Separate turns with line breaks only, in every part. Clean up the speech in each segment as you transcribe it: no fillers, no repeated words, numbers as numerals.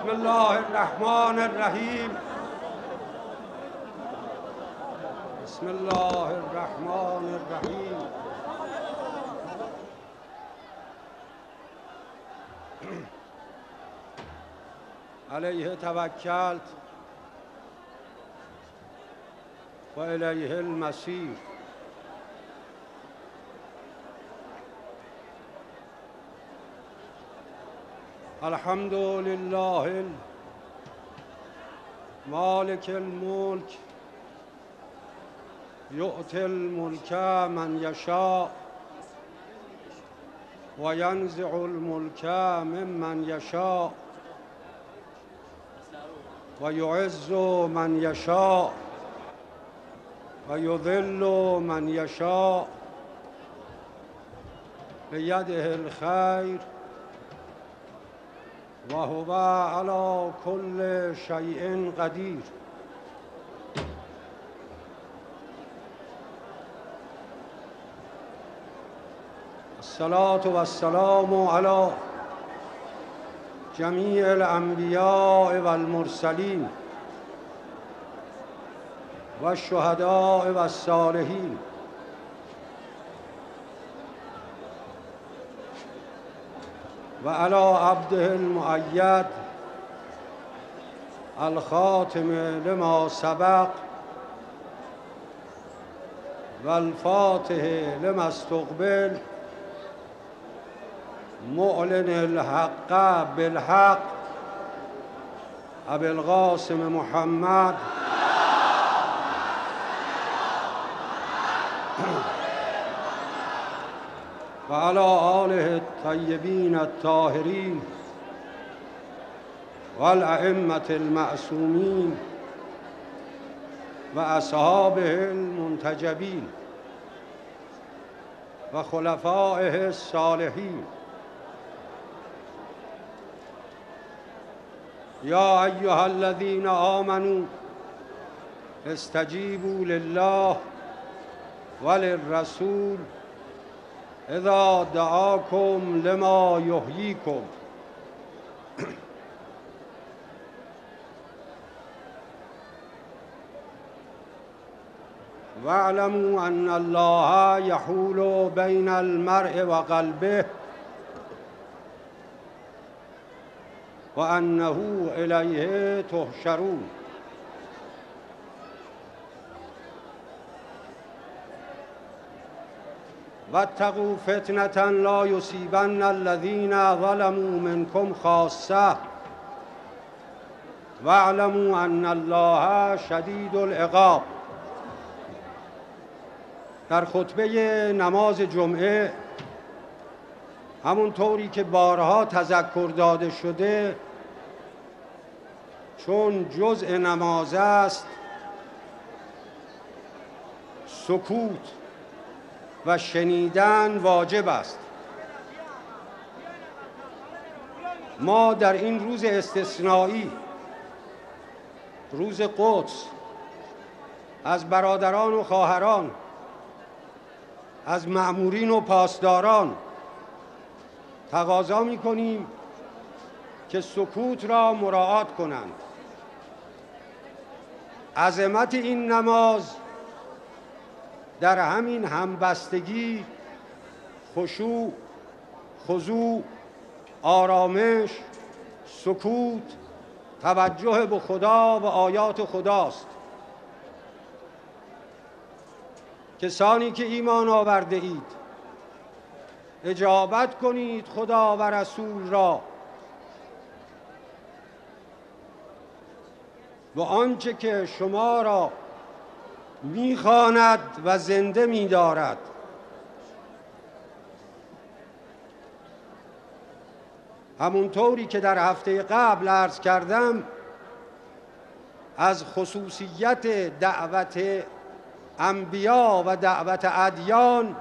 بسم الله الرحمن الرحیم. بسم الله الرحمن الرحیم. علیه توکلت و الیه المصیر. الحمد لله مالک الملک یؤتی الملک من یشاء و ینزع الملک ممن یشاء و یعز من یشاء و یذل من یشاء بیده الخیر و هو علی کل شیء قدیر. الصلاة و السلام علی جمیع الانبیاء و المرسلین و الشهداء و الصالحین و علی عبده المؤید الخاتم لما سبق و الفاتح لما استقبل معلن الحق بالحق ابی القاسم محمد و علی آله الطیبین الطاهرین و الائمة المعصومین و اصحابه المنتجبین و خلفائه الصالحین. یا ایها الذین آمنوا استجیبوا لله وللرسول اذا دعاکم لما یحییکم. واعلموا ان الله یحول بین المرء و قلبه و انه الیه تحشرون. واتقوا فتنة لا یصیبن الذین ظلموا منکم خاصة واعلموا ان الله شدید العقاب. در خطبه نماز جمعه همونطوری که بارها تذکر داده شده، چون جزء نماز است سکوت و شنیدن واجب است. ما در این روز استثنایی، روز قدس، از برادران و خواهران، از مأمورین و پاسداران تقاضا می‌کنیم که سکوت را مراعات کنند. عظمت این نماز در همین همبستگی، خشوع، خضوع، آرامش، سکوت، توجه به خدا و آیات خداست. کسانی که ایمان آورده اید، اجابت کنید خدا و رسول را و آنچه که شما را میخواند و زنده می‌دارد. همونطوری که در هفته قبل عرض کردم، از خصوصیت دعوت انبیا و دعوت ادیان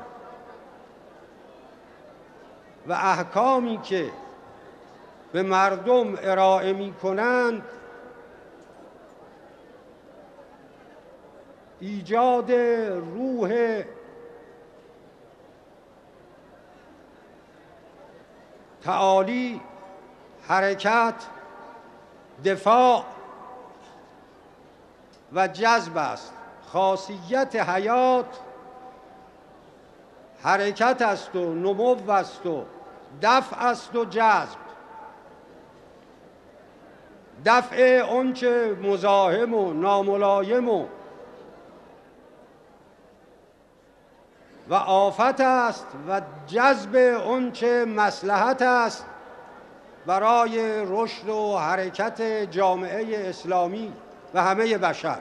و احکامی که به مردم ارائه می‌کنند ایجاد روح تعالی، حرکت دفاع و جذب است. خاصیت حیات حرکت است و نمو است و دفع است و جذب. دفع آنچه مزاحم و ناملایم و آفت است و جذب آنچه مصلحت است برای رشد و حرکت جامعه اسلامی و همه بشر.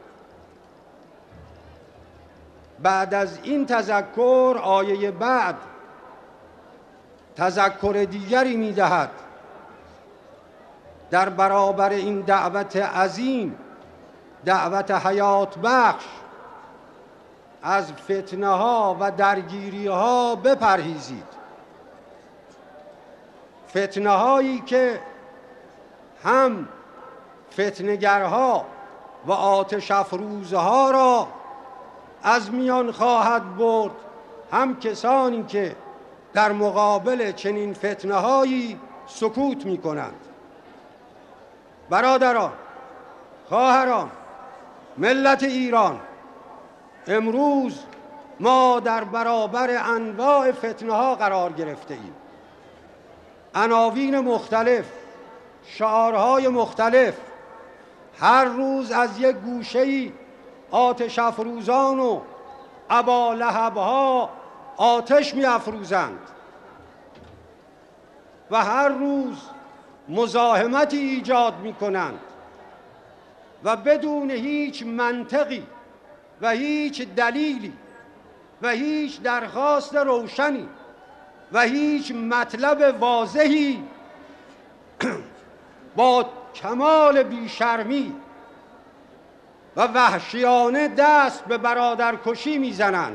بعد از این تذکر آیه بعد تذکر دیگری می‌دهد در برابر این دعوت عظیم، دعوت حیات بخش، از فتنه ها و درگیری ها بپرهیزید. فتنه هایی که هم فتنگرها و آتش افروزها را از میان خواهد برد، هم کسانی که در مقابل چنین فتنه هایی سکوت می کنند. برادران، خواهران، ملت ایران، امروز ما در برابر انواع فتنه ها قرار گرفته ایم. عناوین مختلف، شعارهای مختلف، هر روز از یک گوشه‌ای آتش افروزان و ابالهب‌ها آتش می افروزند و هر روز مزاحمتی ایجاد می کنند و بدون هیچ منطقی و هیچ دلیلی و هیچ درخواست روشنی و هیچ مطلب واضحی با کمال بیشرمی و وحشیانه دست به برادرکشی میزنند.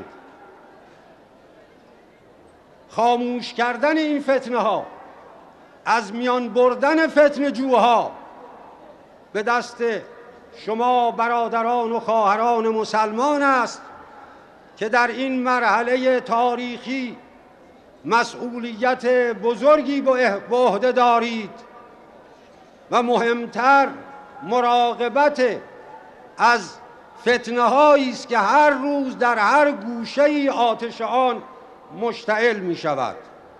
خاموش کردن این فتنه ها، از میان بردن فتنه جوها به دست شما برادران و خواهران مسلمان است که در این مرحله تاریخی مسئولیت بزرگی به عهده دارید و مهمتر مراقبت از فتنه هایی است که هر روز در هر گوشه آتش آن مشتعل می شود.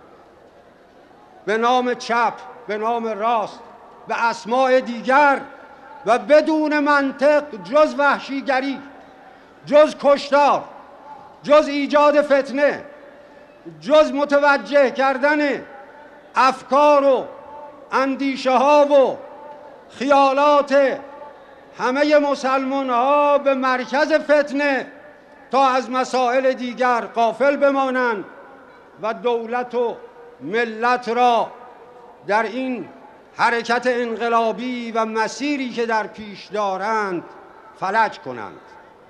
به نام چپ، به نام راست، به اسماء دیگر و بدون منطق، جز وحشیگری، جز کشتار، جز ایجاد فتنه، جز متوجه کردن افکار و اندیشه ها و خیالات همه مسلمان ها به مرکز فتنه تا از مسائل دیگر غافل بمانند و دولت و ملت را در این حرکت انقلابی و مسیری که در پیش دارند فلج کنند.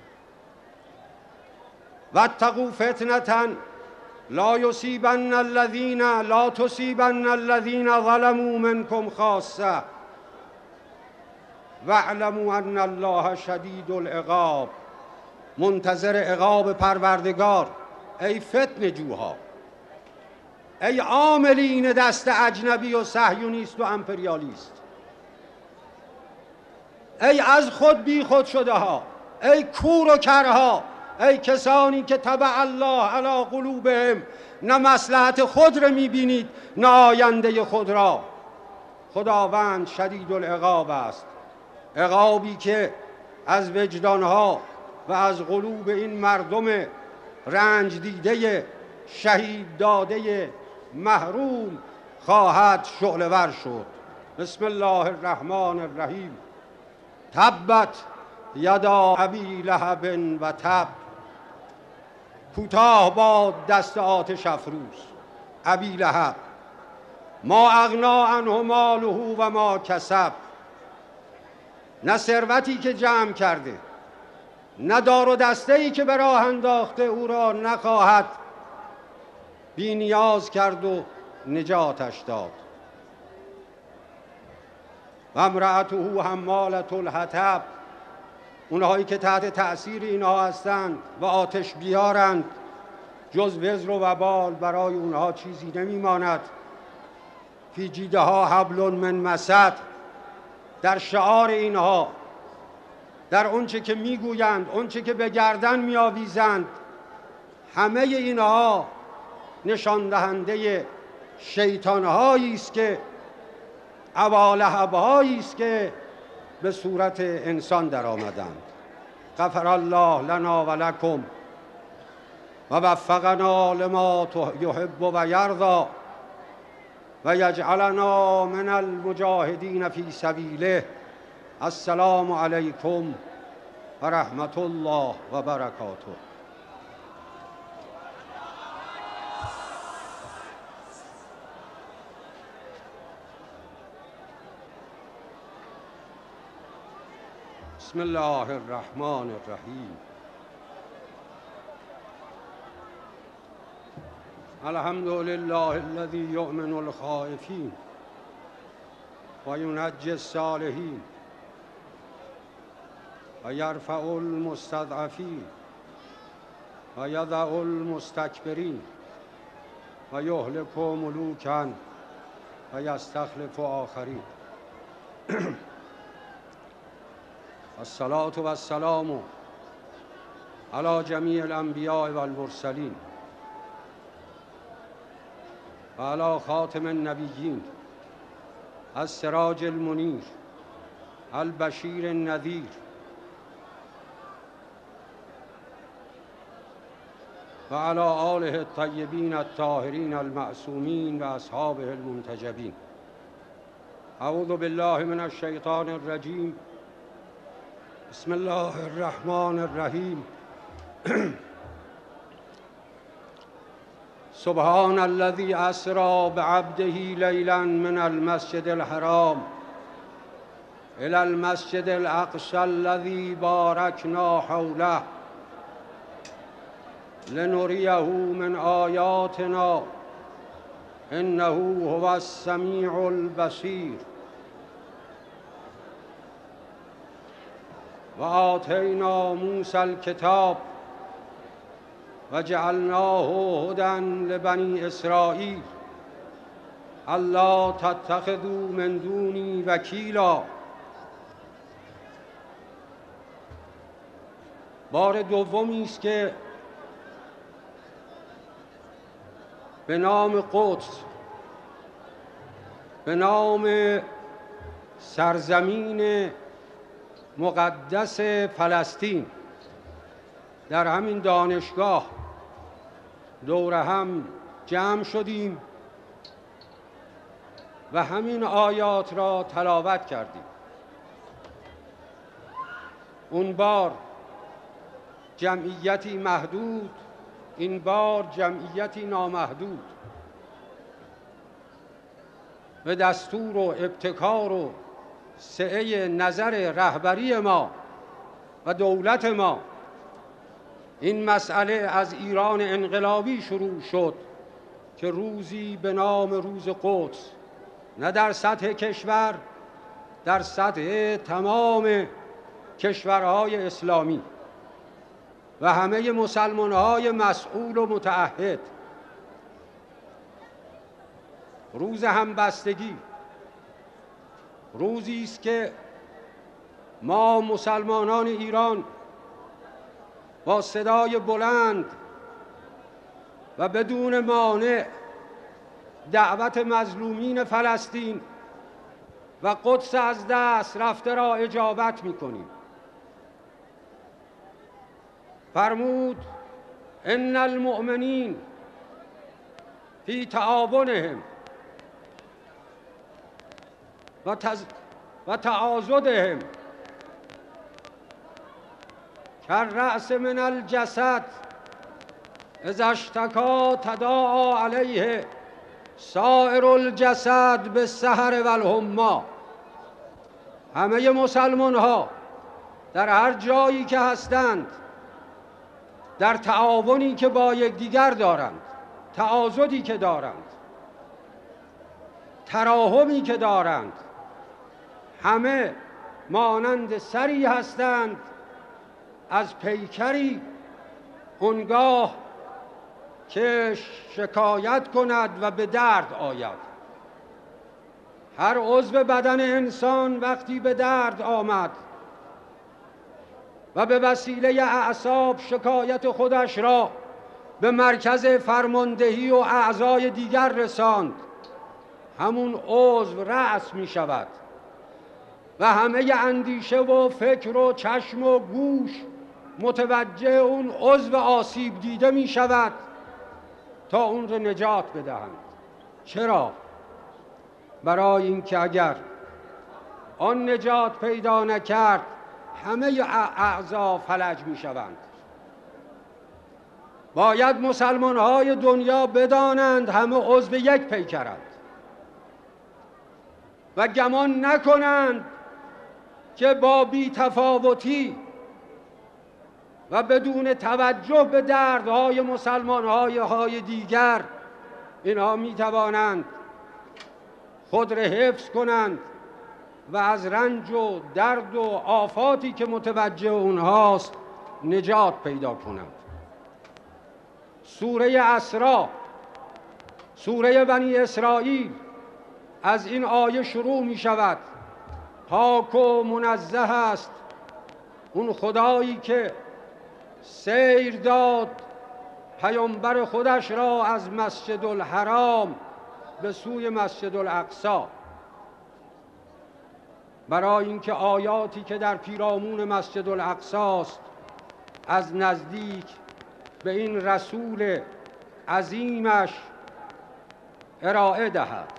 واتقوا فتنة لا تصیبن الذین ظلموا منکم خاصة واعلموا ان الله شدید العقاب. منتظر عقاب پروردگار ای فتنه جوها، ای عاملین دست اجنبی و صهیونیست و امپریالیست، ای از خود بی خود شده ها، ای کور و کرها، ای کسانی که طبع الله علی قلوبهم، نه مصلحت خود را میبینید نه آینده خود را. خداوند شدید العقاب است، عقابی که از وجدانها و از قلوب این مردم رنج دیده، شهید داده، محروم خواهد شعله‌ور شد. بسم الله الرحمن الرحیم. تبت یدا ابی لهب و تب. کوتاه باد دست آتش افروز ابی لهب. ما اغنا عنه ماله و ما کسب. نه ثروتی که جمع کرده، نه دار و دسته‌ای که به راه انداخته او را نخواهد بی نیاز کرد و نجاتش داد. و امرأته حمالة الحطب. اونهایی که تحت تأثیر اینها هستند و آتش بیارند، جز وزر و وبال برای اونها چیزی نمیماند. فی جیدها حبل من مسد. در شعار اینها، در اونچه که میگویند، اونچه که به گردن میآویزند، همه اینها نشان دهنده شیطانهایی است که ابالهب‌هایی است که به صورت انسان در آمدند. غفر الله لنا و لکم و وفقنا لما یحب و یرضی و یجعلنا من المجاهدین فی سبیله. السلام علیکم و رحمت الله و برکاته. بسم الله الرحمن الرحیم. الحمد لله الذي يؤمن الخائفين وينجي الصالحين ويرفع المستضعفين ويضع المستكبرين ويهلك ملوكا ويستخلف آخرين. الصلاة والسلام على جميع الأنبياء والمرسلين وعلى خاتم النبيين السراج المنير البشير النذير وعلى آله الطيبين الطاهرين المعصومين وأصحابه المنتجبين. أعوذ بالله من الشيطان الرجيم. بسم الله الرحمن الرحيم. سبحان الذي أسرى بعبده ليلا من المسجد الحرام إلى المسجد الأقصى الذي باركنا حوله لنريه من آياتنا إنه هو السميع البصير. وآتينا موسى الكتاب وجعلناه هدى لبني إسرائيل ألا تتخذوا من دوني وكيلا. بار دومی است که به نام قدس، به نام سرزمین مقدس فلسطین در همین دانشگاه دور هم جمع شدیم و همین آیات را تلاوت کردیم. اون بار جمعیتی محدود، این بار جمعیتی نامحدود. به دستور و ابتکار و سعی نظر رهبری ما و دولت ما این مسئله از ایران انقلابی شروع شد که روزی به نام روز قدس نه در سطح کشور، در سطح تمام کشورهای اسلامی و همه مسلمانهای مسئول و متعهد، روز همبستگی، روزی است که ما مسلمانان ایران با صدای بلند و بدون مانع دعوت مظلومین فلسطین و قدس از دست رفته را اجابت می‌کنیم. فرمود ان المؤمنین فی تعاونهم و تعاضدهم کالرأس من الجسد اذا اشتکا تداعی علیه سائر الجسد بالسهر والحمی. همه مسلمان ها در هر جایی که هستند در تعاونی که با یکدیگر دارند، تعاضدی که دارند، تراحمی که دارند، همه مانند سری هستند از پیکری اونگاه که شکایت کند و به درد آید. هر عضو بدن انسان وقتی به درد آمد و به وسیله اعصاب شکایت خودش را به مرکز فرماندهی و اعضای دیگر رساند، همون عضو رأس می شود و همه اندیشه و فکر و چشم و گوش متوجه اون عضو آسیب دیده می شود تا اون را نجات بدهند. چرا؟ برای اینکه اگر آن نجات پیدا نکرد همه اعضا فلج می شوند. باید مسلمان های دنیا بدانند همه عضو یک پیکرند و گمان نکنند که با بی‌تفاوتی و بدون توجه به دردهای مسلمان‌های دیگر اینها می توانند خود را حفظ کنند و از رنج و درد و آفاتی که متوجه اونهاست نجات پیدا کنند. سوره اسراء، سوره بنی اسرائیل، از این آیه شروع می شود: پاک و منزه است اون خدایی که سیر داد پیامبر خودش را از مسجد الحرام به سوی مسجد الاقصی، برای اینکه آیاتی که در پیرامون مسجد الاقصی است از نزدیک به این رسول عظیمش ارائه دهد.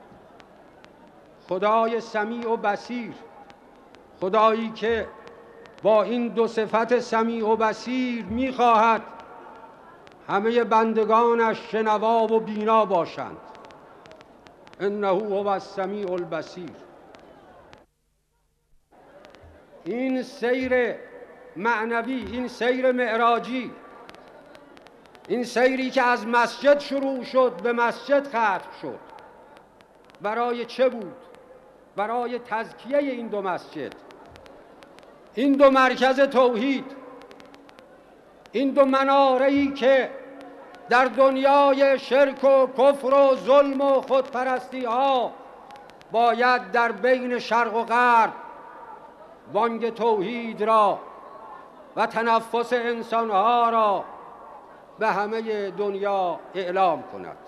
خدای سمیع و بصیر، خدایی که با این دو صفت سمیع و بصیر می‌خواهد همه بندگانش شنوا و بینا باشند. انه هو السمیع البصیر. این سیر معنوی، این سیر معراجی، این سیری که از مسجد شروع شد به مسجد ختم شد، برای چه بود؟ برای تزکیه این دو مسجد، این دو مرکز توحید، این دو مناره‌ای که در دنیای شرک و کفر و ظلم و خودپرستی ها باید در بین شرق و غرب بانگ توحید را و تنفس انسانها را به همه دنیا اعلام کند.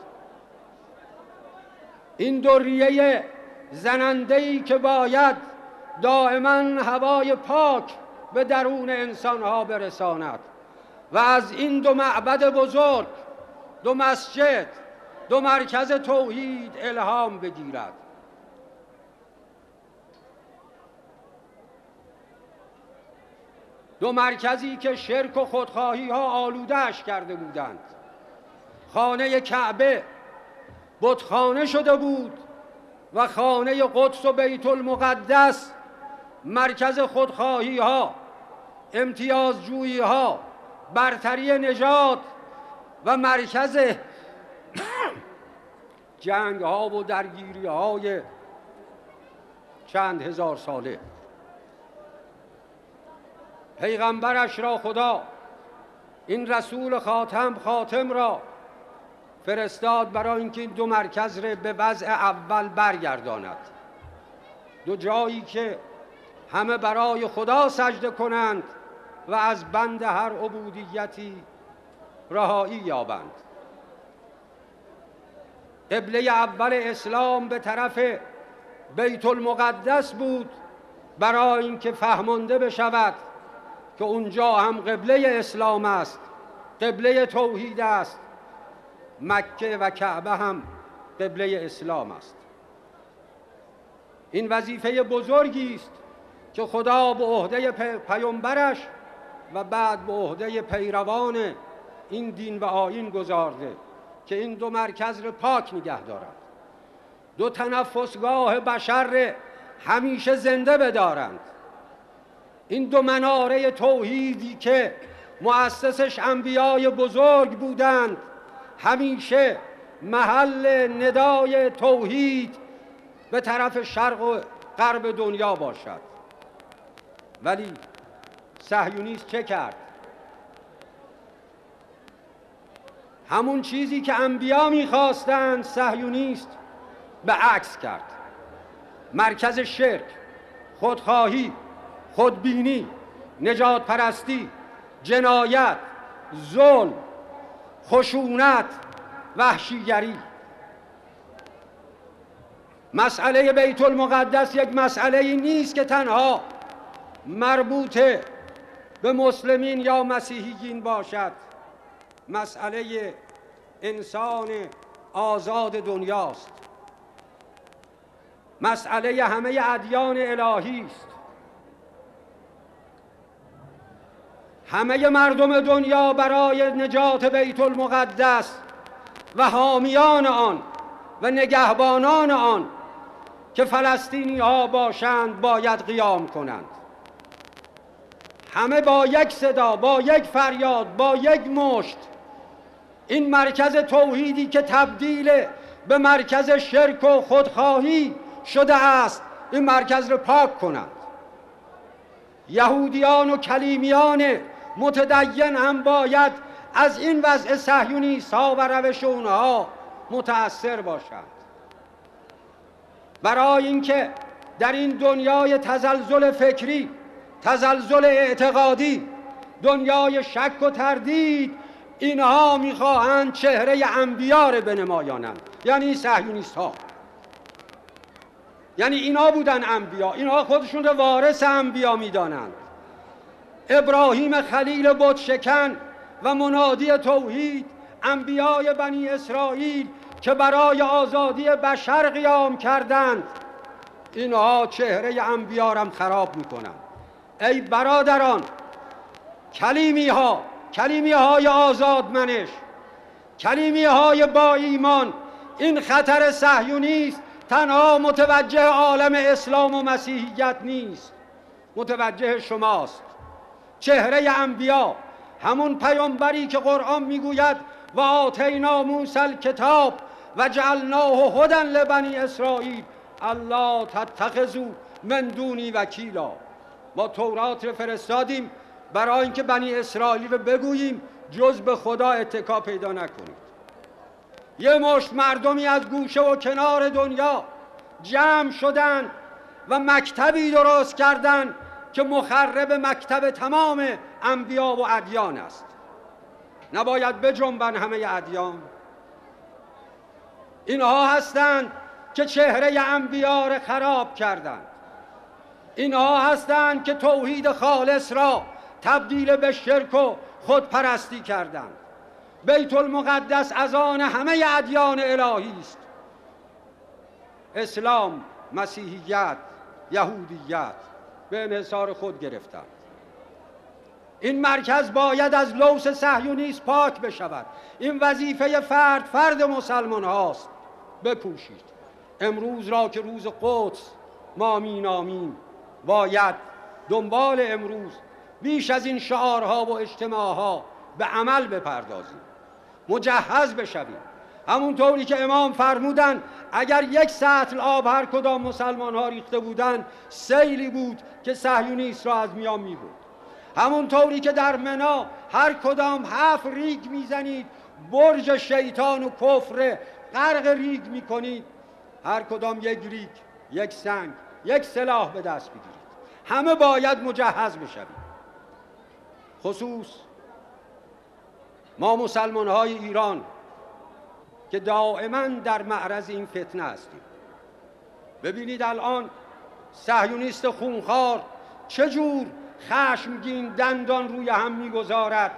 این دو ریه زننده‌ای که باید دائما هوای پاک به درون انسانها برساند و از این دو معبد بزرگ، دو مسجد، دو مرکز توحید الهام بگیرد. دو مرکزی که شرک و خودخواهی ها آلوده‌اش کرده بودند. خانه کعبه بتخانه شده بود و خانه قدس و بیت المقدس مرکز خودخواهی ها، امتیازجویی ها، برتری نژاد و مرکز جنگ ها و درگیری های چند هزار ساله. پیغمبرش را خدا این رسول خاتم را فرستاد برای اینکه این دو مرکز را به وضع اول برگرداند. دو جایی که همه برای خدا سجده کنند و از بند هر عبودیتی رهایی یابند. قبله اول اسلام به طرف بیت المقدس بود برای اینکه فهمانده بشود که اونجا هم قبله اسلام است، قبله توحید است. مکه و کعبه هم قبله اسلام است. این وظیفه بزرگی است که خدا به عهده پیامبرش و بعد به عهده پیروان این دین و آیین گذارده که این دو مرکز را پاک نگه دارند، دو تنفسگاه بشر همیشه زنده بدارند. این دو مناره توحیدی که مؤسسش انبیای بزرگ بودند همیشه محل ندای توحید به طرف شرق و غرب دنیا باشد. ولی صهیونیست چه کرد؟ همون چیزی که انبیا میخواستند صهیونیست به عکس کرد. مرکز شرک، خودخواهی، خودبینی، نجات پرستی، جنایت، ظلم، خشونت، وحشیگری. مسئله بیت المقدس یک مسئله نیست که تنها مربوط به مسلمین یا مسیحیین باشد. مسئله انسان آزاد دنیاست، مسئله همه ادیان الهی است. همه مردم دنیا برای نجات بیت المقدس و حامیان آن و نگهبانان آن که فلسطینی ها باشند باید قیام کنند. همه با یک صدا، با یک فریاد، با یک مشت این مرکز توحیدی که تبدیل به مرکز شرک و خودخواهی شده است، این مرکز رو پاک کنند. یهودیان و کلیمیان متدین هم باید از این وضع صهیونیست ها و روش اونها متأثر باشند، برای اینکه در این دنیای تزلزل فکری، تزلزل اعتقادی، دنیای شک و تردید، اینها میخواهند چهره انبیا رو بنمایانند. یعنی صهیونیست ها، یعنی اینا بودن انبیا، اینها خودشون رو وارث انبیا میدانند. ابراهیم خلیل بت شکن و منادی توحید، انبیای بنی اسرائیل که برای آزادی بشر قیام کردند، اینها چهره انبیا را خراب میکنند. ای برادران، کلیمی های آزادمنش، کلیمی های با ایمان، این خطر صهیونیست تنها متوجه عالم اسلام و مسیحیت نیست، متوجه شماست. چهره انبیا، همون پیامبری که قرآن میگوید و آتینا موسی الکتاب و جعلناه هدی لبنی اسرائیل الا تتخذوا من دونی وکیلا. ما تورات رو فرستادیم برای اینکه بنی اسرائیل رو بگوییم جز به خدا اتکا پیدا نکنید. یه مشت مردمی از گوشه و کنار دنیا جمع شدن و مکتبی درست کردن که مخرب مکتب تمام انبیا و ادیان است. نباید بجنبن همه ادیان؟ اینها هستند که چهره انبیا را خراب کردند. اینها هستند که توحید خالص را تبدیل به شرک و خودپرستی کردند. بیت المقدس از آن همه ادیان الهی است. اسلام، مسیحیت، یهودیت به انحصار خود گرفتند. این مرکز باید از لوث صهیونیسم پاک بشود. این وظیفه فرد مسلمان هاست. بکوشید امروز را که روز قدس ما مینامیم باید دنبال امروز بیش از این شعارها و اجتماعها به عمل بپردازیم، مجهز بشویم. همونطوری که امام فرمودن اگر یک سطل آب هر کدام مسلمان ها ریخته بودن، سیلی بود که صهیونیست را از میان میبرد. همونطوری که در منا هر کدام 7 ریگ میزنید، برج شیطان و کفر غرق ریگ میکنید، هر کدام یک ریگ، یک سنگ، یک سلاح به دست بگیرید. همه باید مجهز بشویم. خصوص ما مسلمان های ایران که دائما در معرض این فتنه هستیم. ببینید الان صهیونیست خونخوار چجور خشمگین دندان روی هم میگذارد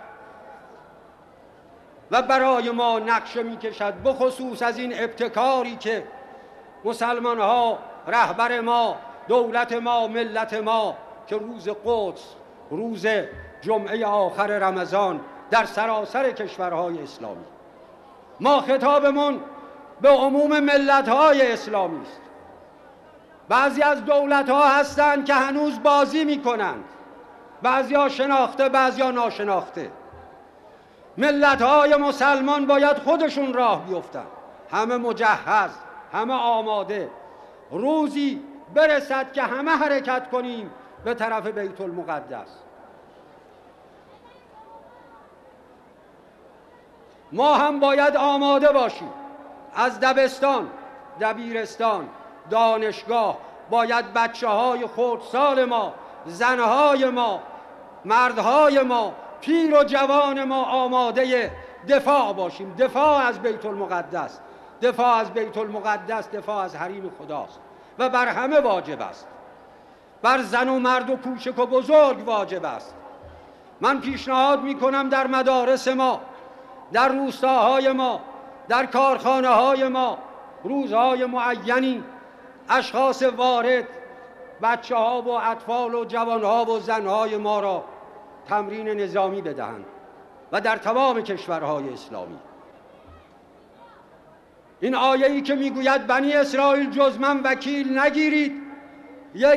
و برای ما نقشه میکشد، بخصوص از این ابتکاری که مسلمان ها، رهبر ما، دولت ما، ملت ما، که روز قدس، روز جمعه آخر رمضان در سراسر کشورهای اسلامی، ما خطابمون به عموم ملت‌های اسلامی است. بعضی از دولت‌ها هستند که هنوز بازی می‌کنند، بعضی‌ها شناخته، بعضی‌ها ناشناخته. ملت‌های مسلمان باید خودشون راه بیفتند، همه مجهز، همه آماده. روزی برسد که همه حرکت کنیم به طرف بیت المقدس. ما هم باید آماده باشیم، از دبستان، دبیرستان، دانشگاه، باید بچه‌های خردسال ما، زنهای ما، مردهای ما، پیر و جوان ما آماده دفاع باشیم. دفاع از بیت المقدس، دفاع از بیت المقدس دفاع از حریم خداست و بر همه واجب است، بر زن و مرد و کوچک و بزرگ واجب است. من پیشنهاد میکنم در مدارس ما، در روستاهای ما، در کارخانه های ما، روزهای معینی اشخاص وارد بچه ها و اطفال و جوان ها و زن های ما را تمرین نظامی بدهند و در تمام کشورهای اسلامی. این آیه‌ای که میگوید بنی اسرائیل جز من وکیل نگیرید، یک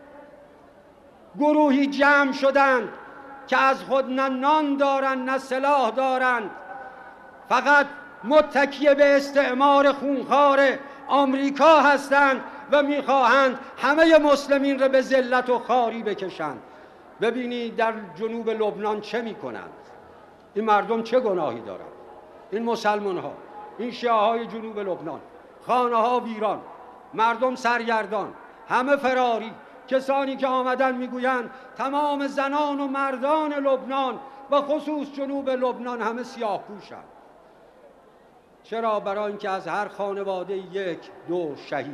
گروهی جمع شدند که از خود نه نان دارند نه سلاح دارند، فقط متکی به استعمار خونخوار آمریکا هستند و میخواهند همه مسلمین را به ذلت و خواری بکشند. ببینید در جنوب لبنان چه میکنند. این مردم چه گناهی دارند؟ این مسلمان ها، این شیعه های جنوب لبنان، خانه ها ویران، مردم سرگردان، همه فراری. کسانی که آمدن میگویند تمام زنان و مردان لبنان و خصوص جنوب لبنان همه سیاه پوشند. چرا؟ برای اینکه از هر خانواده یک دو شهید.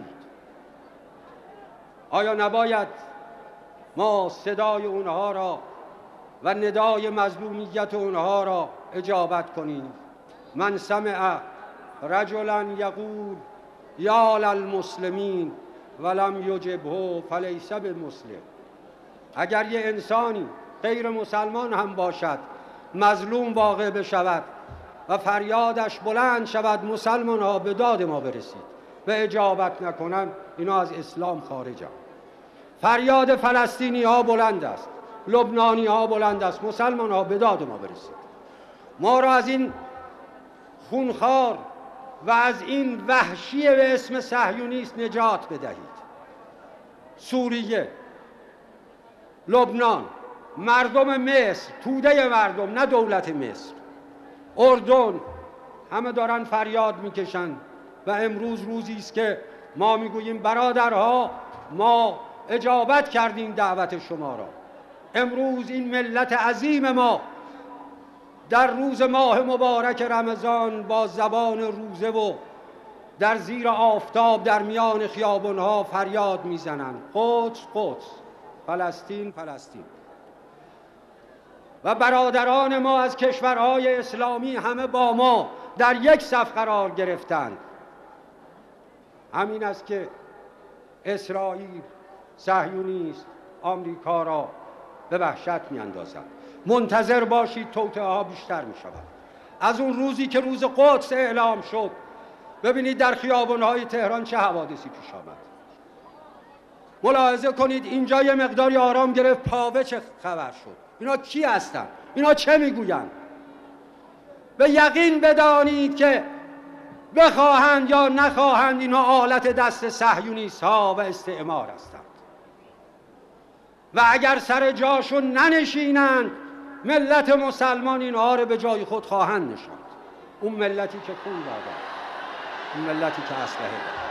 آیا نباید ما صدای اونها را و ندای مظلومیت اونها را اجابت کنیم؟ من سمع رجلا یقول یا للمسلمین ولم یجبه فلیس بمسلم. اگر یه انسانی غیر مسلمان هم باشد مظلوم واقع بشود و فریادش بلند شود مسلمان ها به داد ما برسید و اجابت نکنند، اینا از اسلام خارجند. فریاد فلسطینی ها بلند است، لبنانی ها بلند است، مسلمان ها به داد ما برسید. ما را از این خونخوار و از این وحشی به اسم صهیونیست نجات بدهید. سوریه، لبنان، مردم مصر، توده مردم، نه دولت مصر، اردن، همه دارن فریاد میکشن و امروز روزی است که ما میگوییم برادرها ما اجابت کردیم دعوت شما را. امروز این ملت عظیم ما در روز ماه مبارک رمضان با زبان روزه و در زیر آفتاب در میان خیابانها فریاد میزنند قدس قدس، فلسطین فلسطین. و برادران ما از کشورهای اسلامی همه با ما در یک صف قرار گرفتند. همین است که اسرائیل، صهیونیست، آمریکا را به وحشت میاندازد. منتظر باشید توطئه ها بیشتر می شود. از اون روزی که روز قدس اعلام شد ببینید در خیابان‌های تهران چه حوادثی پیش آمد. ملاحظه کنید اینجا یه مقداری آرام گرفت، پاوه چه خبر شد. اینا کی هستند؟ اینا چه میگویند؟ به یقین بدانید که بخواهند یا نخواهند اینها آلت دست صهیونیست ها و استعمار هستند و اگر سر جاشون ننشینند ملت مسلمان اینها رو به جای خود خواهند نشاند. اون ملتی که خون دادن، اون ملتی که اسلحه دارد.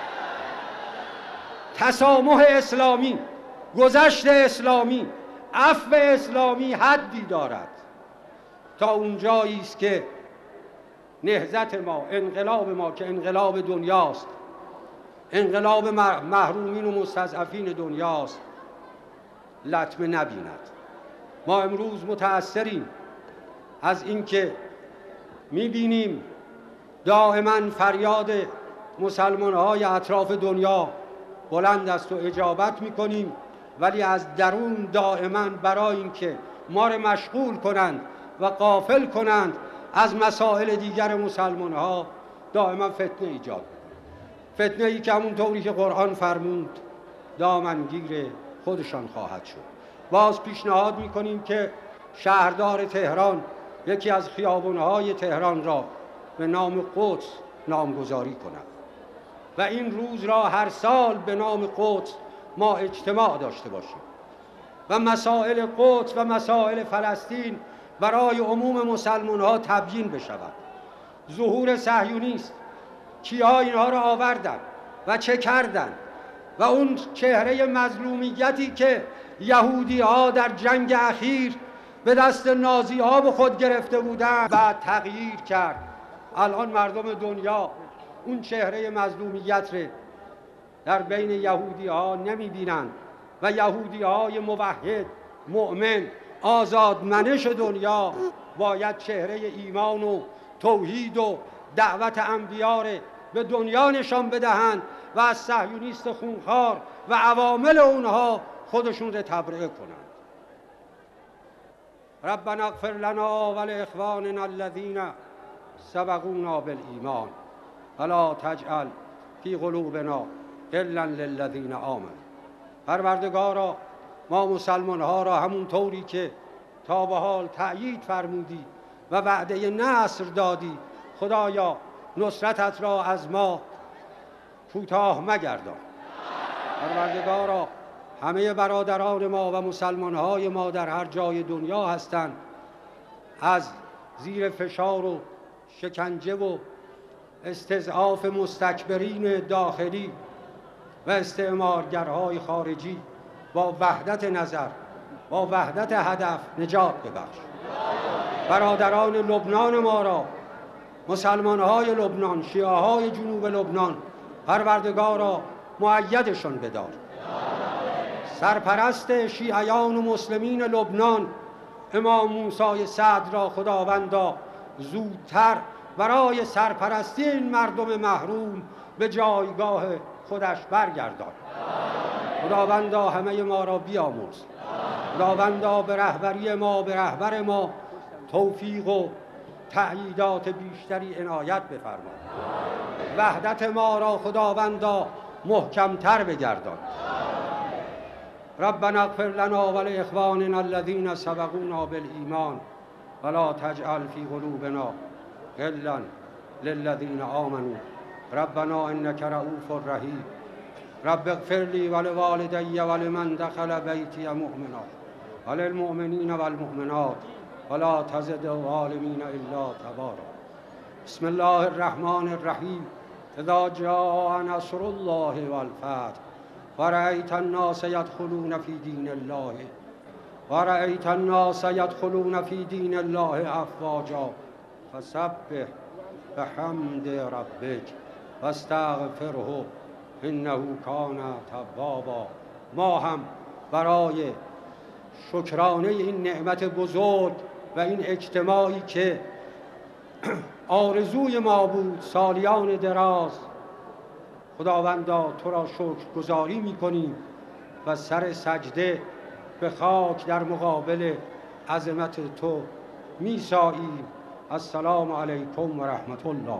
تسامح اسلامی، گذشت اسلامی، عفو اسلامی حدی دارد تا اونجایی است که نهضت ما، انقلاب ما که انقلاب دنیاست، انقلاب محرومین و مستضعفین دنیاست، لطمه نبیند. ما امروز متأثریم از اینکه میبینیم دائما فریاد مسلمان‌های اطراف دنیا بلند است و اجابت میکنیم، ولی از درون دائما برای اینکه ما را مشغول کنند و غافل کنند از مسائل دیگر مسلمان‌ها دائما فتنه ایجاد کنند. فتنه ای که همونطوری که قرآن فرمود دامنگیر خودشان خواهد شد. باز پیشنهاد میکنیم که شهردار تهران یکی از خیابان‌های تهران را به نام قدس نامگذاری کند و این روز را هر سال به نام قدس ما اجتماع داشته باشیم و مسائل قدس و مسائل فلسطین برای عموم مسلمان‌ها تبیین بشود. ظهور صهیونیست، کیها اینها را آوردند و چه کردند و اون چهره مظلومیتی که یهودی ها در جنگ اخیر به دست نازی ها به خود گرفته بودند بعد تغییر کرد. الان مردم دنیا اون چهره مظلومیت رو در بین یهودی ها نمی بینند و یهودی های موحد، مؤمن، آزادمنش دنیا باید چهره ایمان و توحید و دعوت انبیا رو به دنیا نشان بدهند و از صهیونیست خونخوار و عوامل اونها خودشون رو تبرئه کنند. ربنا اغفر لنا ولاخواننا الذین سبقونا بالایمان ولا تجعل فی قلوبنا غلا للذین آمنوا. پروردگارا ما مسلمان ها را همون طوری که تا به حال تأیید فرمودی و وعده نصر دادی، خدایا نصرتت را از ما کوتاه مگردان. پروردگارا همه برادران ما و مسلمان های ما در هر جای دنیا هستند از زیر فشار و شکنجه و استضعاف مستکبرین داخلی و استعمارگرهای خارجی با وحدت نظر، با وحدت هدف نجات ببخش. برادران لبنان ما را، مسلمانهای لبنان، شیعه‌های جنوب لبنان، پروردگارا مؤیدشان بدار. سرپرست شیعیان و مسلمین لبنان امام موسی صدر را خداوندا زودتر برای سرپرستی این مردم محروم به جایگاه خودش برگردان. خداوندا همه ما را بیامرز. خداوندا به رهبری ما، به رهبر ما توفیق و تأییدات بیشتری عنایت بفرما. وحدت ما را خداوندا محکمتر بگردان. ربنا اغفر لنا ولاخواننا الذین سبقونا بالایمان ولا تجعل فی قلوبنا غلا للذین آمنوا ربنا انک رؤوف رحیم. رب اغفر لی ولوالدی ولمن دخل بیتی مؤمنا وللمؤمنین والمؤمنات ولا تزد الظالمین الا تبارا. بسم الله الرحمن الرحیم. اذا جاء نصر الله والفتح ورأیت الناس يدخلون في دین الله ورأیت الناس يدخلون في دین الله افواجا فسبح بحمد ربک واستغفره انه کان توابا. ما هم برای شکرانه این نعمت بزرگ و این اجتماعی که آرزوی ما بود سالیان دراز، خداوندا تو را شکرگزاری می‌کنیم و سر سجده به خاک در مقابل عظمت تو می‌ساییم. السلام علیکم و رحمت الله.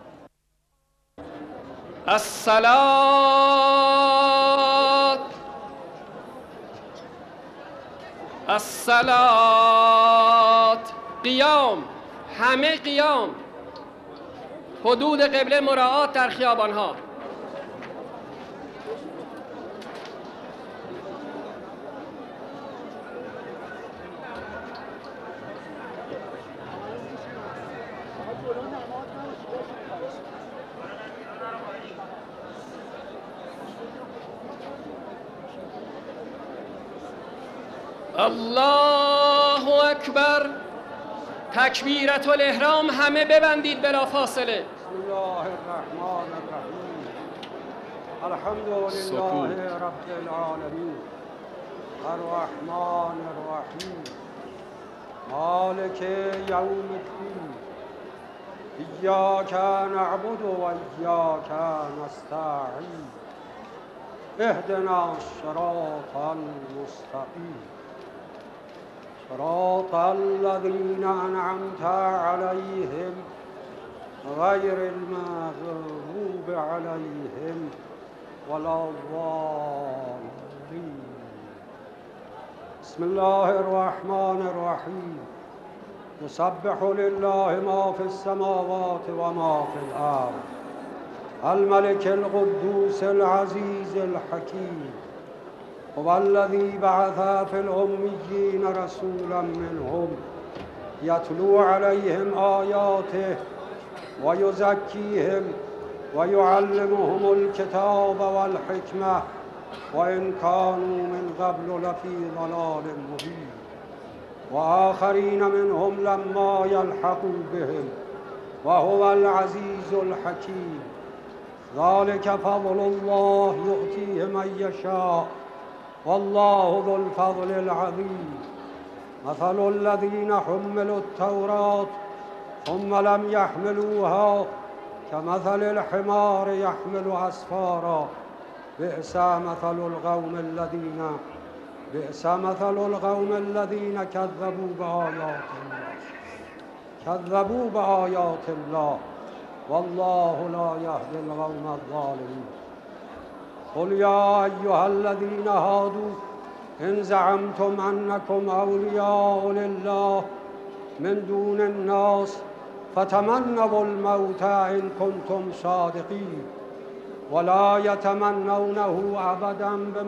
الصلاة قیام، همه قیام. حدود قبله مراعات در خیابان‌ها. الله اکبر. تکبیرت الاحرام همه ببندید بلا فاصله.
بسم الله الرحمن الرحیم. الحمد لله رب العالمین الرحمن الرحیم مالک یوم الدین ایاک نعبد و ایاک نستعین اهدنا الصراط المستقیم صراط الذين أنعمت عليهم غير المغضوب عليهم ولا الضالين. بسم الله الرحمن الرحيم. يسبح لله ما في السماوات وما في الأرض الملك القدوس العزيز الحكيم هو الذي بعث في الأميين رسولا منهم يتلو عليهم آياته ويزكيهم ويعلمهم الكتاب والحكمة وإن كانوا من قبل لفي ضلال مبين وآخرين منهم لما يلحقوا بهم وهو العزيز الحكيم ذلك فضل الله يؤتيه من يشاء والله ذو الفضل العظيم مثل الذين حملوا التوراة ثم لم يحملوها كمثل الحمار يحمل أسفارا بئس مثل القوم الذين كذبوا بآيات الله والله لا يهدي القوم الظالمين قل يا أيها الذين هادوا إن زعمتم أنكم أولياء لله من دون الناس فتمنوا الموت إن كنتم صادقين ولا يتمنونه أبدا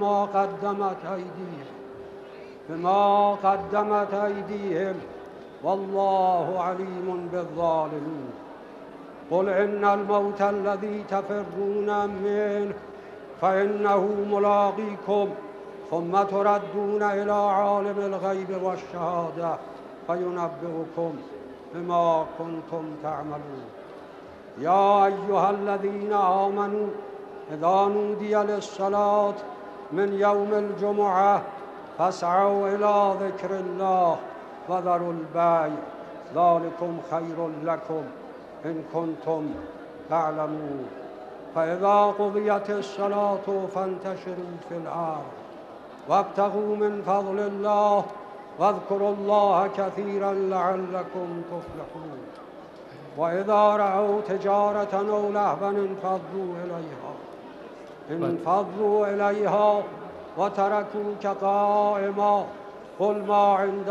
بما قدمت أيديهم والله عليم بالظالمين قل إن الموت الذي تفرون منه فإنه ملاقيكم ثم تردون إلى عالم الغيب والشهادة فينبئكم بما كنتم تعملون يا أيها الذين آمنوا إذا نودي للصلاة من يوم الجمعة فاسعوا إلى ذكر الله وذروا البيع ذلكم خير لكم إن كنتم تعلمون فإذا قضيت الصلاة فانتشروا في الأرض وابتغوا من فضل الله واذكروا الله كثيرا لعلكم تفلحون وإذا رأوا تجارة أو لهوا انفضوا إليها وتركوك قائما قل ما عند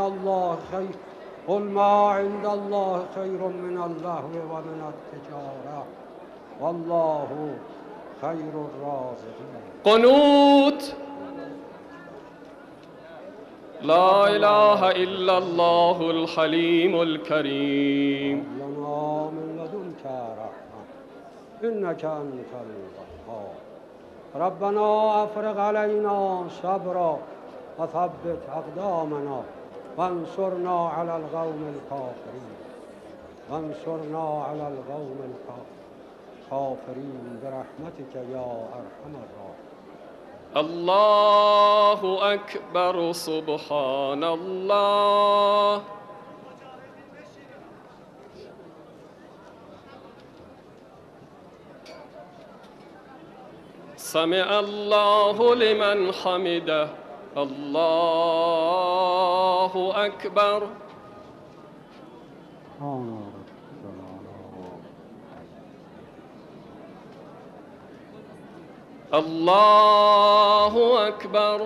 الله خير من اللهو ومن التجارة والله خير الرازقين
قنوت لا إله إلا الله الحليم الكريم
لنا من لدنك رحمة إنك أنت الوهاب ربنا أفرغ علينا صبرا وثبت أقدامنا وانصرنا على القوم الكافرين برحمتك يا أرحم الراحمين
الله أكبر سبحان الله سمع الله لمن حمده الله أكبر الله أكبر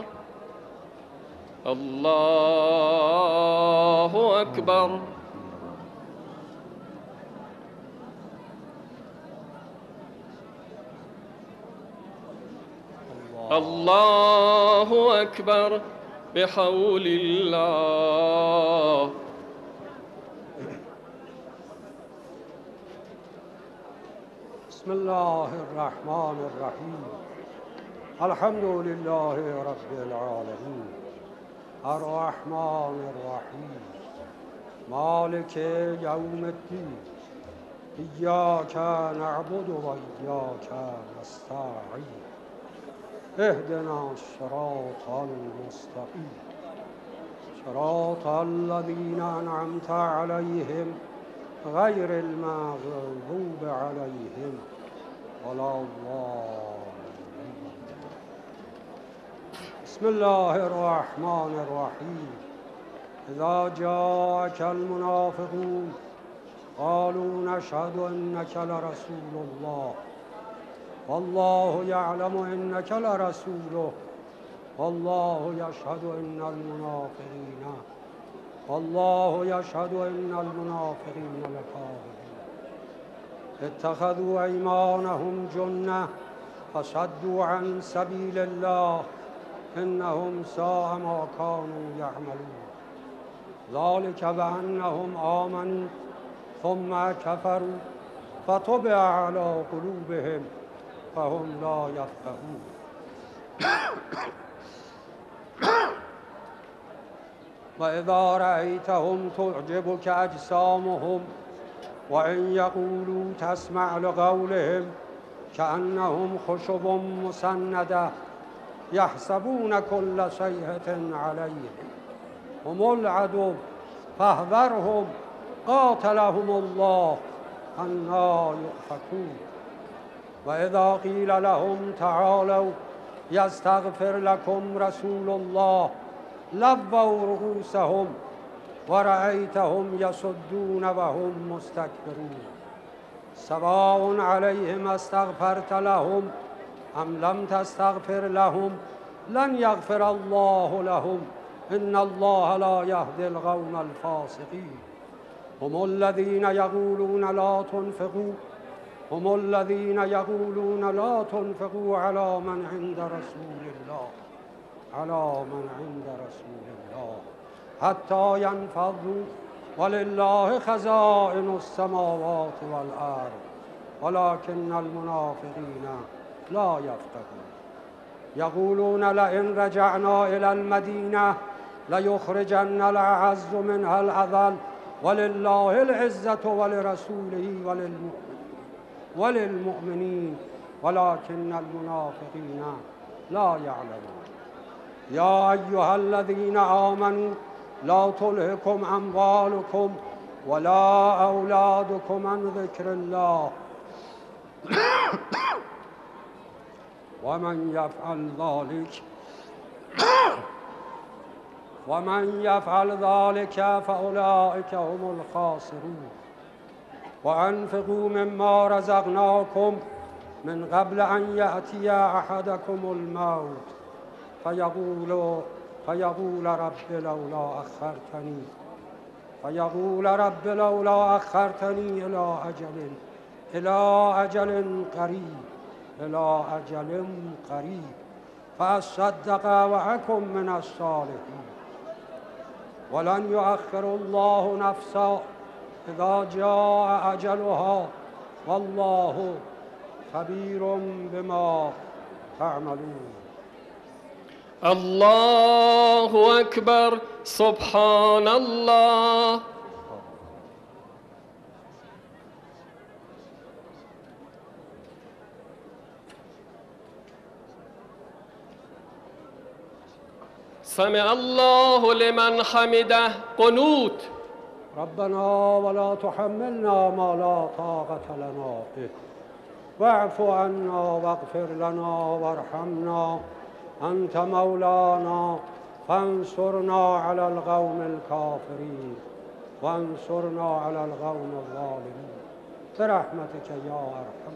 الله أكبر الله أكبر بحول الله
بسم الله الرحمن الرحيم الحمد لله رب العالمين الرحمن الرحيم مالك يوم الدين إياك نعبد وإياك نستعين اهدنا الصراط المستقيم صراط الذين أنعمت عليهم غير المغضوب عليهم ولا الضالين بسم الله الرحمن الرحيم إذا جاءك المنافقون قالوا نشهد إنك لرسول الله والله يعلم إنك لرسوله والله يشهد إن المنافقين لكاذبون اتخذوا أيمانهم جنة فصدوا عن سبيل الله إنهم ساء ما كانوا يعملون ذلك بأنهم آمنوا ثم كفروا فطبع على قلوبهم فهم لا يفقهون وإذا رأيتهم تعجبك أجسامهم وإن يقولوا تسمع لقولهم كأنهم خشب مسندة يحسبون كل صيحة عليهم هم العدو فاحذرهم قاتلهم الله أنى يؤفكون وإذا قيل لهم تعالوا يستغفر لكم رسول الله لووا رؤوسهم ورأيتهم يصدون وهم مستكبرون سواء عليهم استغفرت لهم أم لم تستغفر لهم لن يغفر الله لهم إن الله لا يهدي القوم الفاسقين هم الذين يقولون لا تنفقوا على من عند رسول الله حتى ينفضوا ولله خزائن السماوات والأرض ولكن المنافقين لا يفقهون يقولون لئن رجعنا إلى المدينة ليخرجن الأعز منها الأذل ولله العزة ولرسوله وللمؤمنين ولكن المنافقين لا يعلمون يا أيها الذين آمنوا لا تلهكم أموالكم ولا أولادكم عن ذكر الله ومن يفعل ذلك فأولئك هم الخاسرون وأنفقوا مما رزقناكم من قبل أن يأتي أحدكم الموت فيقول رب لولا أخرتني إلى أجل قريب فأصدق وأكن من الصالحين ولن يؤخر الله نفسا إذا جاء أجلها والله خبير بما تعملون
الله أكبر سبحان الله سمع الله لمن حمده قنوت
ربنا ولا تحملنا ما لا طاقة لنا به واعف عنا واغفر لنا وارحمنا أنت مولانا فانصرنا على القوم الكافرين وانصرنا على القوم الظالمين برحمتك يا أرحم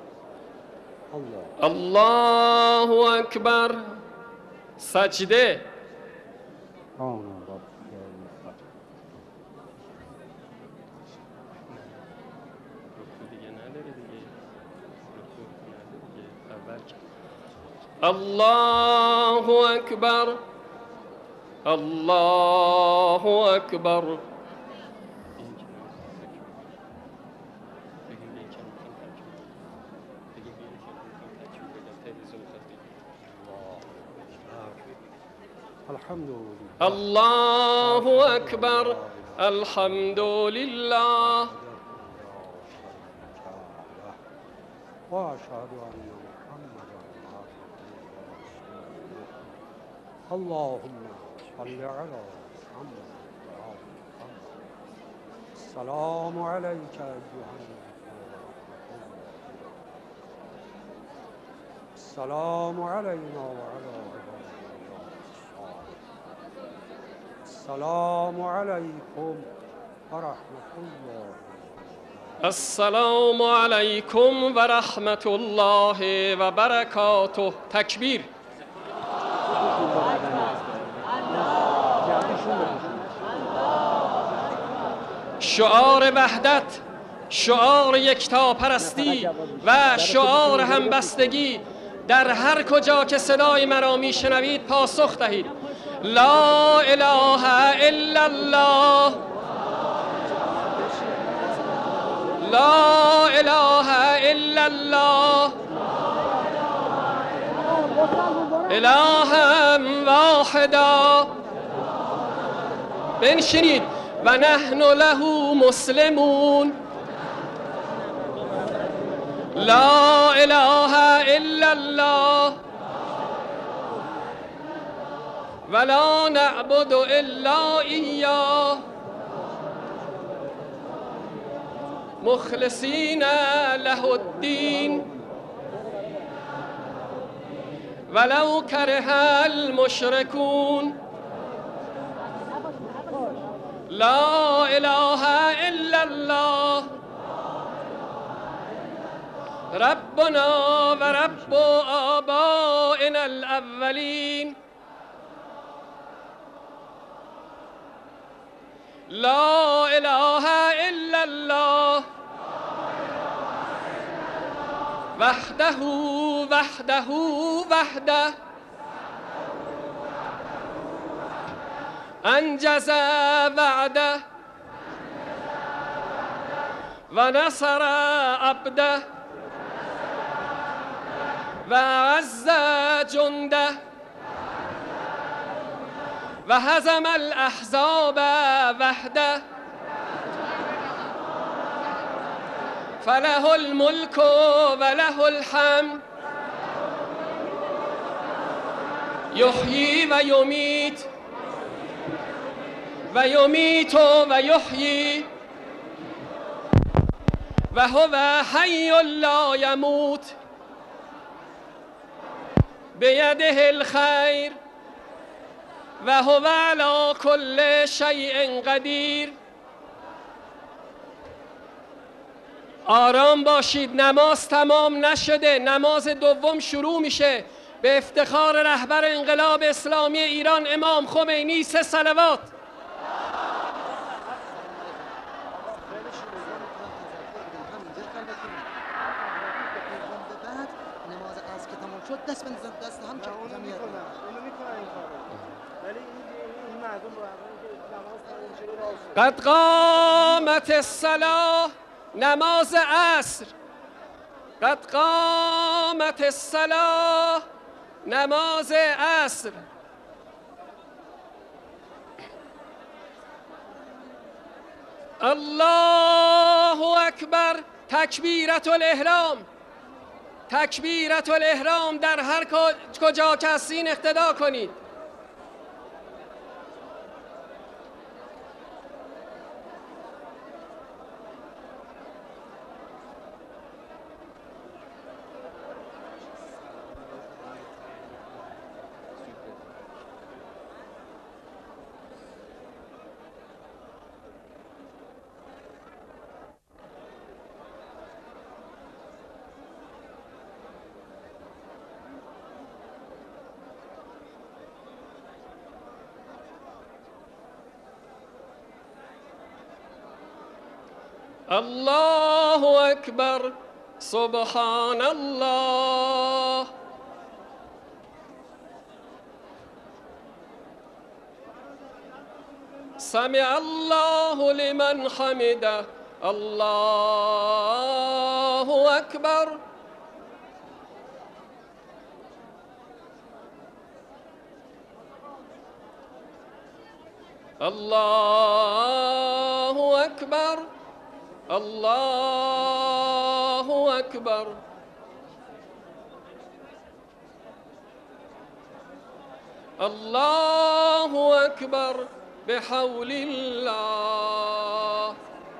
الله
الله أكبر سجده الله أكبر الله أكبر
الحمد لله
الله أكبر الحمد لله
وأشهد أن محمدا اللهم صل على محمد وعلى محمد السلام عليك أيها النبي السلام علينا وعلى السلام عليكم ورحمة الله
السلام عليكم ورحمة الله وبركاته تكبير شعار وحدت، شعار یکتاپرستی و شعار همبستگی در هر کجا که صدای مرا میشنوید پاسخ دهید. لا اله الا الله، لا اله الا الله. إلها واحدا. بنشینید. و نحن له مسلمون. لا اله الا الله ولا نعبد الا إياه مخلصین له الدین ولو كره المشركون. لا اله الا الله ربنا و رب آبائنا الاولین. لا اله الا الله وحده وحده وحده انجز وعده و نصر عبده و عز جنده و هزم الاحزاب وحده فله الملك و له الحمد یحیی و یمیت و یمیت و یحیی و هو حی لا یموت بیده الخیر و هو علی کل شیء قدیر. آرام باشید، نماز تمام نشده، نماز دوم شروع میشه. به افتخار رهبر انقلاب اسلامی ایران امام خمینی 3 صلوات.
دست بندازن دست هم چه اونو میکنن این کارو، ولی این مردم رو نماز تموم شده
قد قامت الصلاة، نماز عصر. قد قامت الصلاة، نماز عصر. الله اکبر. تکبیرت الاحرام. تکبیرت الاحرام. در هر کجا که هستین اقتدا کنید. الله اکبر. سبحان الله. سمع الله لمن حمده. الله اکبر. الله اکبر. الله اکبر. الله اکبر. بحول الله.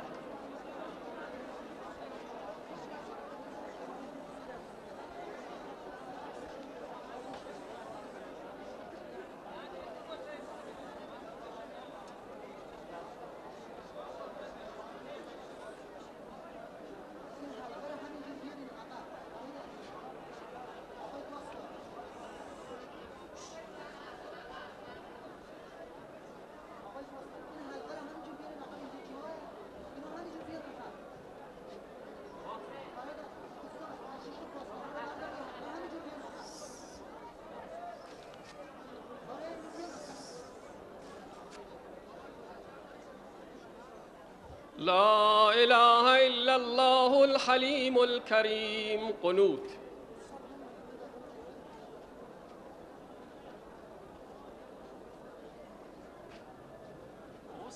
لا اله الا الله الحلیم الکریم. قنوت.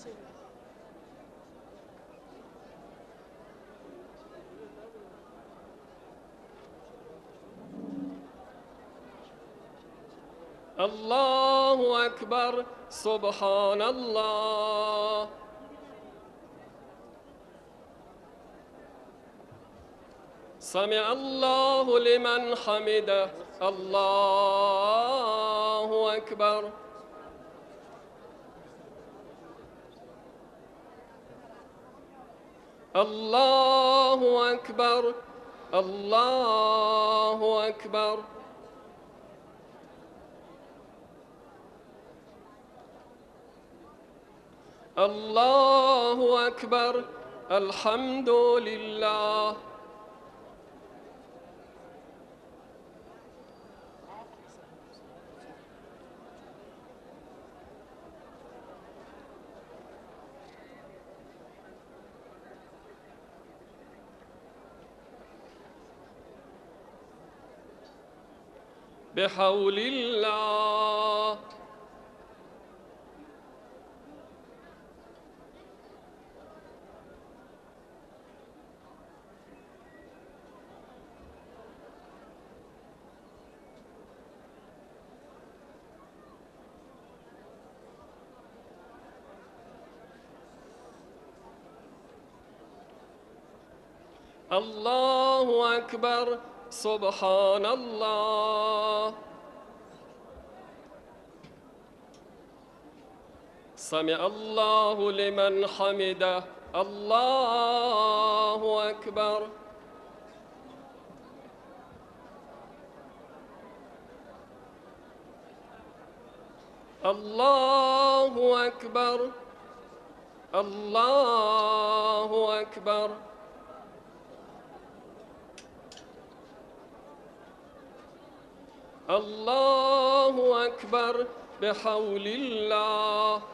الله أكبر سبحان الله. سمع الله لمن حمده. الله أكبر. الله أكبر. الله أكبر. الله أكبر. الحمد لله. بحول الله. الله أكبر سبحان الله. سمع الله لمن حمده. الله أكبر. الله أكبر. الله أكبر. الله أكبر. بحول الله.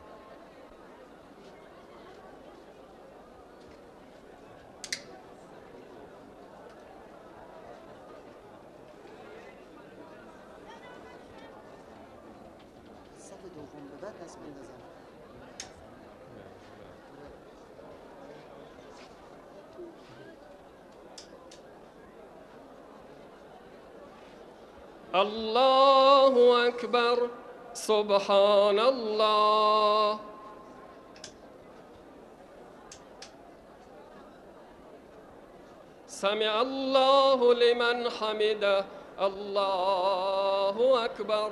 صف دوم به بعد دست بندازن.
الله أكبر سبحان الله. سمع الله لمن حمده. الله أكبر.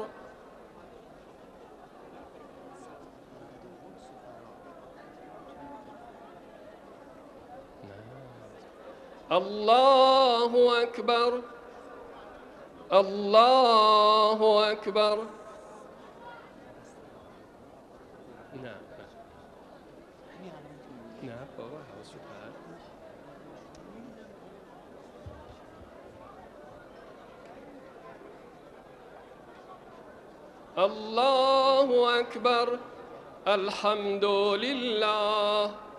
الله أكبر. الله أكبر. نعم نعم بابا الله أكبر. الحمد لله.